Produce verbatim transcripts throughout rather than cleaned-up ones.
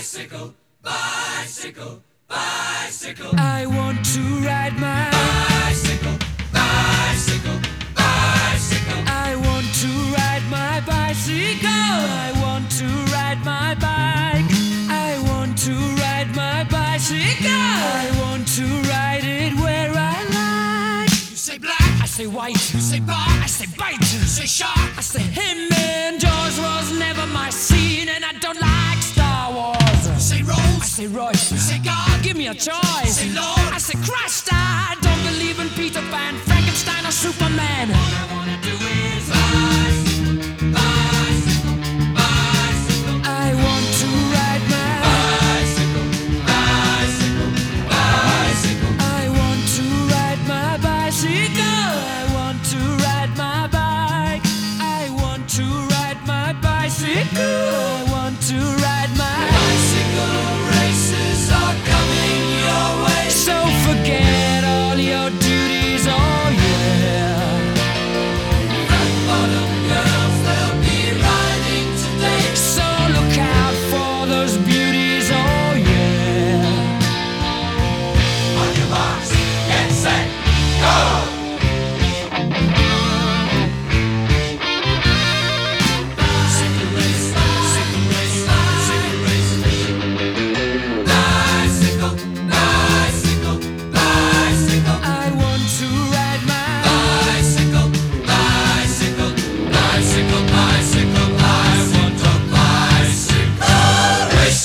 Bicycle, bicycle, bicycle. I want to ride my bicycle, bicycle, bicycle. I want to ride my bicycle. I want to ride my bike. I want to ride my bicycle. I want to ride it where I like. You say black, I say white. you say bar, I say bite. you say shark, I say him and Jaws was never my scene, and I don't like Star Wars. you say I Rose, say Royce. you say God, Give me a choice. say Lord. I say Christ. I don't believe in Peter Pan, Frankenstein, or Superman. All I wanna do is bicycle, bicycle, bicycle. I want to ride my Bicycle, bicycle, bicycle. I want to ride my bicycle. I want to ride my bike. I want to ride my bicycle. I want to ride my Bicycle races are coming your way. So forget all your duties, oh yeah. Flat bottom girls, they'll be riding today. So look out for those beauties, oh yeah. On your marks, get set, go! Bicycle race, bicycle race, bicycle race. Bicycle, bicycle, bicycle. I want to ride my Bicycle, bicycle, bicycle, bicycle. I want a bicycle race.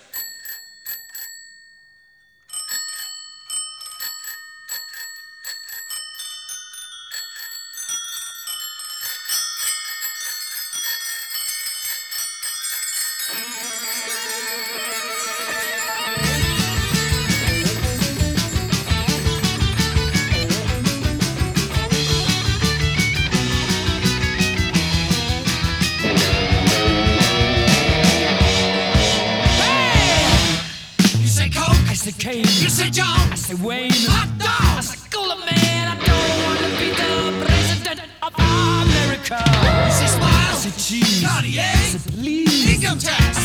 You say Coke, I say Kane. you say John, I say Wayne. hot I dog. say Cooler Man. I don't want to be the president of America. You say I Smile, say cheese. I Cartier, say please. income tax.